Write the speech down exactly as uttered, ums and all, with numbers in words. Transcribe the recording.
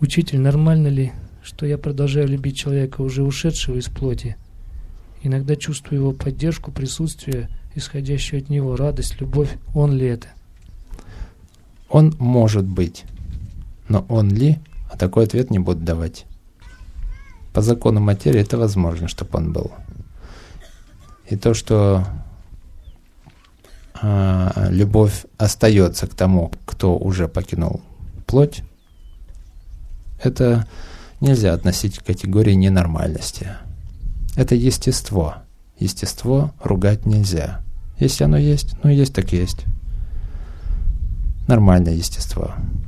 Учитель, нормально ли, что я продолжаю любить человека, уже ушедшего из плоти? Иногда чувствую его поддержку, присутствие, исходящее от него, радость, любовь. Он ли это? Он может быть. Но он ли? А такой ответ не буду давать. По закону материи это возможно, чтобы он был. И то, что э, любовь остается к тому, кто уже покинул плоть, это нельзя относить к категории ненормальности. Это естество. Естество ругать нельзя. Если оно есть, ну есть так есть. Нормальное естество.